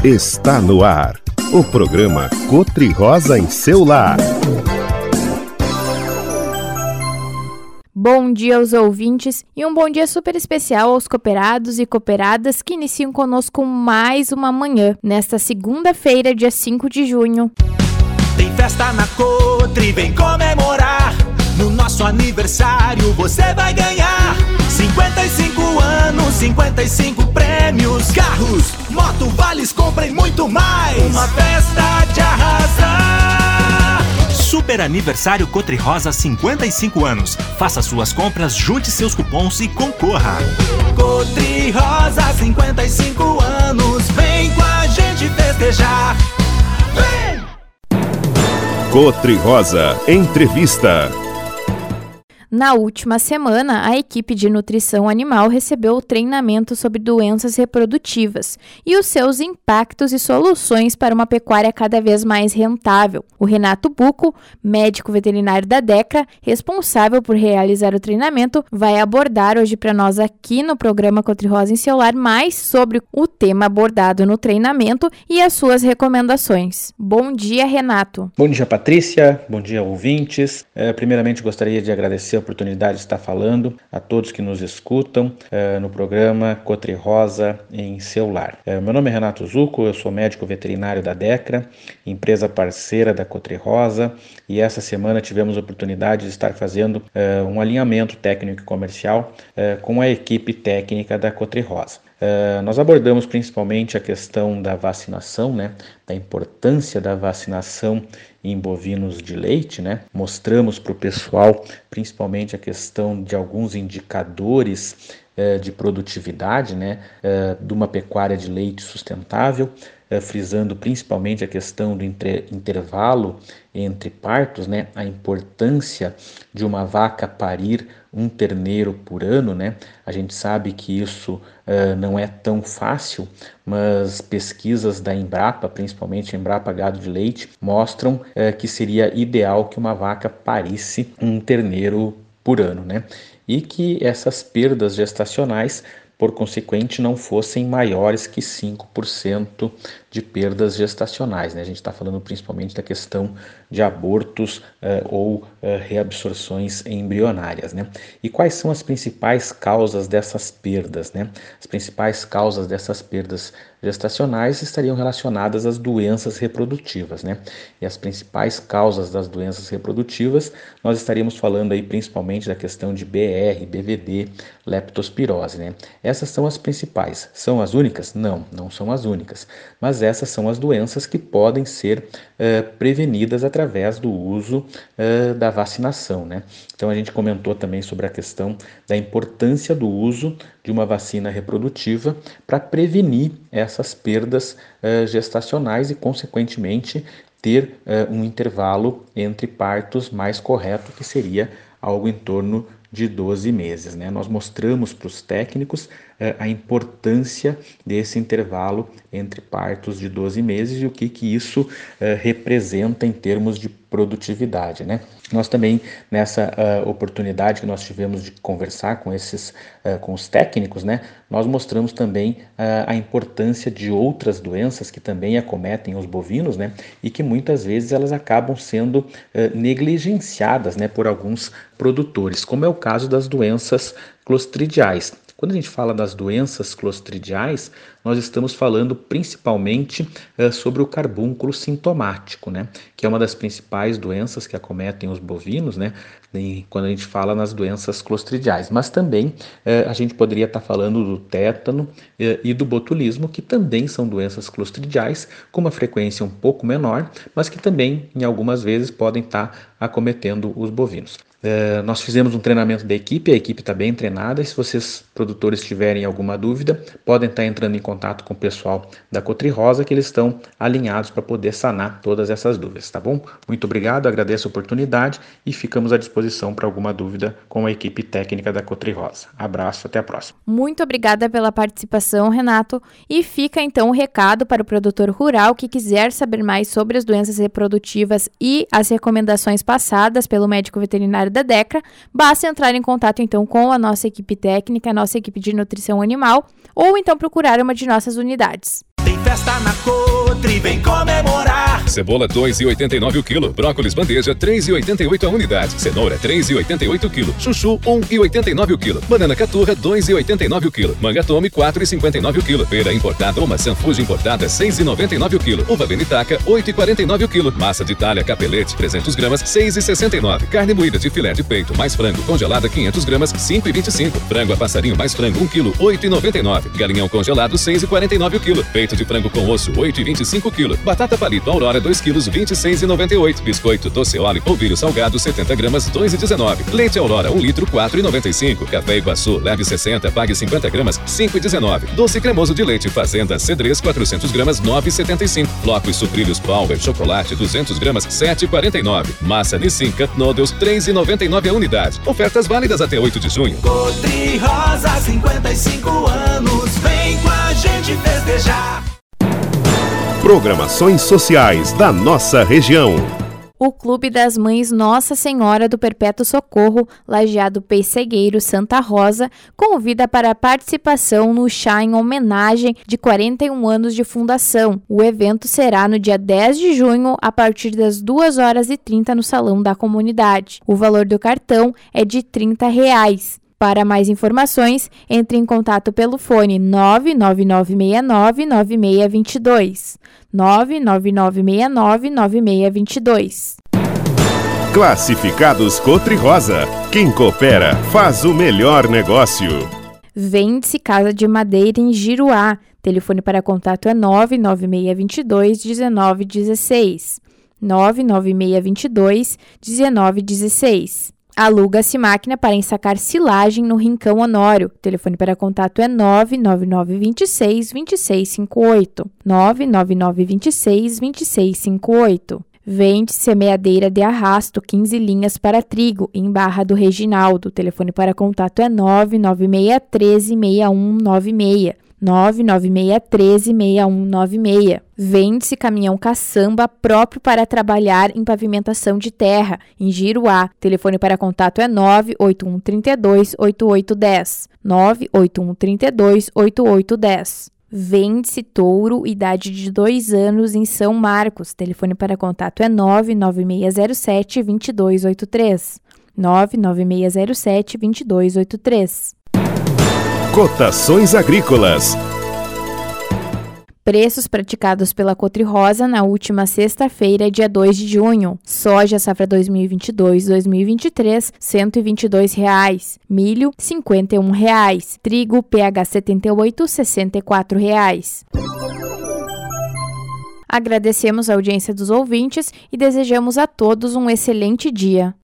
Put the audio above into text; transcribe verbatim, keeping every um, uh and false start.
Está no ar, o programa Cotri-Rosa em seu lar. Bom dia aos ouvintes e um bom dia super especial aos cooperados e cooperadas que iniciam conosco mais uma manhã, nesta segunda-feira, dia cinco de junho. Tem festa na Cotri, vem comemorar. No nosso aniversário você vai ganhar cinquenta e cinco anos, cinquenta e cinco prêmios, carros, moto, vales, compra e muito mais. Uma festa de arrasar. Super Aniversário Cotri-Rosa cinquenta e cinco anos. Faça suas compras, junte seus cupons e concorra. Cotri-Rosa cinquenta e cinco anos. Vem com a gente festejar. Vem! Cotri-Rosa Entrevista. Na última semana, a equipe de nutrição animal recebeu o treinamento sobre doenças reprodutivas e os seus impactos e soluções para uma pecuária cada vez mais rentável. O Renato Bucco, médico veterinário da DECRA, responsável por realizar o treinamento, vai abordar hoje para nós aqui no programa Cotri-Rosa em seu lar mais sobre o tema abordado no treinamento e as suas recomendações. Bom dia, Renato. Bom dia, Patrícia. Bom dia, ouvintes. É, primeiramente, gostaria de agradecer a oportunidade de estar falando a todos que nos escutam uh, no programa Cotri-Rosa em seu lar. Uh, meu nome é Renato Zucco, eu sou médico veterinário da DECRA, empresa parceira da Cotri-Rosa, e essa semana tivemos a oportunidade de estar fazendo uh, um alinhamento técnico e comercial uh, com a equipe técnica da Cotri-Rosa. Uh, nós abordamos principalmente a questão da vacinação, né, da importância da vacinação em bovinos de leite, né? Mostramos para o pessoal principalmente a questão de alguns indicadores uh, de produtividade, né, uh, de uma pecuária de leite sustentável, uh, frisando principalmente a questão do inter- intervalo entre partos, né, a importância de uma vaca parir um terneiro por ano, né? A gente sabe que isso uh, não é tão fácil, mas pesquisas da Embrapa, principalmente Embrapa Gado de Leite, mostram uh, que seria ideal que uma vaca parisse um terneiro por ano, né? E que essas perdas gestacionais, por consequente, não fossem maiores que cinco por cento de perdas gestacionais, né? A gente está falando principalmente da questão de abortos uh, ou uh, reabsorções embrionárias, né? E quais são as principais causas dessas perdas, né? As principais causas dessas perdas gestacionais estariam relacionadas às doenças reprodutivas, né? E as principais causas das doenças reprodutivas, nós estaríamos falando aí principalmente da questão de B R, B V D, leptospirose, né? Essas são as principais. São as únicas? Não, não são as únicas. Mas essas são as doenças que podem ser uh, prevenidas através do uso uh, da vacinação, né? Então a gente comentou também sobre a questão da importância do uso de uma vacina reprodutiva para prevenir essas perdas uh, gestacionais e, consequentemente, ter uh, um intervalo entre partos mais correto, que seria algo em torno de doze meses, né? Nós mostramos para os técnicos eh, a importância desse intervalo entre partos de doze meses e o que, que isso eh, representa em termos de produtividade, né? Nós também, nessa uh, oportunidade que nós tivemos de conversar com esses, uh, com os técnicos, né, nós mostramos também uh, a importância de outras doenças que também acometem os bovinos, né, e que muitas vezes elas acabam sendo uh, negligenciadas, né, por alguns produtores, como é o caso das doenças clostridiais. Quando a gente fala das doenças clostridiais, nós estamos falando principalmente uh, sobre o carbúnculo sintomático, né? Que é uma das principais doenças que acometem os bovinos, né? E quando a gente fala nas doenças clostridiais. Mas também uh, a gente poderia estar falando do tétano uh, e do botulismo, que também são doenças clostridiais, com uma frequência um pouco menor, mas que também, em algumas vezes, podem estar acometendo os bovinos. Uh, nós fizemos um treinamento da equipe, a equipe está bem treinada, e se vocês, produtores, tiverem alguma dúvida, podem estar entrando em contato com o pessoal da Cotri-Rosa, que eles estão alinhados para poder sanar todas essas dúvidas, tá bom? Muito obrigado, agradeço a oportunidade e ficamos à disposição para alguma dúvida com a equipe técnica da Cotri-Rosa. Abraço, até a próxima. Muito obrigada pela participação, Renato, e fica então o recado para o produtor rural que quiser saber mais sobre as doenças reprodutivas e as recomendações passadas pelo médico veterinário da DECRA, basta entrar em contato então com a nossa equipe técnica, a nossa equipe de nutrição animal, ou então procurar uma de nossas unidades. Tem festa na Cotri, vem comemorar. Cebola dois e oitenta e nove o quilo, brócolis bandeja três e oitenta e oito a unidade, cenoura três e oitenta e oito o quilo, chuchu um e oitenta e nove o quilo, banana caturra dois e oitenta e nove o quilo, manga tome quatro e cinquenta e nove o quilo, pera importada ou maçã Fuji importada seis e noventa e nove o quilo, uva benitaca oito e quarenta e nove o quilo, massa de Itália capelete trezentos gramas seis e sessenta e nove, carne moída de filé de peito mais frango congelada quinhentos gramas cinco e vinte e cinco, frango a passarinho mais frango um quilo oito e noventa e nove, galinhão congelado seis e quarenta e nove o quilo, peito de frango com osso oito e vinte e cinco o quilo, batata palito Aurora dois quilos vinte e seis e noventa e oito, biscoito doce óleo polvilho salgado setenta gramas dois e dezenove, leite Aurora um litro quatro e noventa e cinco, café Iguaçu leve sessenta pague cinquenta gramas cinco e dezenove, doce cremoso de leite Fazenda Cedrez quatrocentos gramas nove e setenta e cinco, flocos sucrilhos Power chocolate duzentos gramas sete e quarenta e nove, massa Nissin Cup Noodles três e noventa e nove a unidade, ofertas válidas até oito de junho. Cotri Rosa, cinquenta e cinco anos, vem com a gente festejar. Programações sociais da nossa região. O Clube das Mães Nossa Senhora do Perpétuo Socorro, Lajeado Pessegueiro, Santa Rosa, convida para a participação no chá em homenagem de quarenta e um anos de fundação. O evento será no dia dez de junho, a partir das duas horas e trinta no Salão da Comunidade. O valor do cartão é de trinta reais. Para mais informações, entre em contato pelo fone nove nove nove seis nove nove seis dois dois, nove nove nove seis nove nove seis dois dois. Classificados Cotri Rosa. Quem coopera faz o melhor negócio. Vende-se casa de madeira em Giruá. Telefone para contato é nove nove seis dois dois um nove um seis, nove nove seis dois dois um nove um seis. Aluga-se máquina para ensacar silagem no Rincão Honório. O telefone para contato é nove nove nove dois seis dois seis cinco oito, nove nove nove dois seis dois seis cinco oito. Vende semeadeira de arrasto, quinze linhas para trigo, em Barra do Reginaldo. O telefone para contato é nove nove seis um três seis um nove seis, nove nove seis um três seis um nove seis. Vende-se caminhão caçamba próprio para trabalhar em pavimentação de terra, em Giruá. O telefone para contato é nove oito um três dois oito oito um zero, nove oito um três dois oito oito um zero. Vende-se touro, idade de dois anos, em São Marcos. O telefone para contato é nove nove seis zero sete dois dois oito três, nove nove seis zero sete dois dois oito três. Cotações agrícolas. Preços praticados pela Cotri Rosa na última sexta-feira, dia dois de junho. Soja safra dois mil e vinte e dois dois mil e vinte e três, cento e vinte e dois reais. Milho, cinquenta e um reais. Trigo, P H setenta e oito, sessenta e quatro reais. Agradecemos a audiência dos ouvintes e desejamos a todos um excelente dia.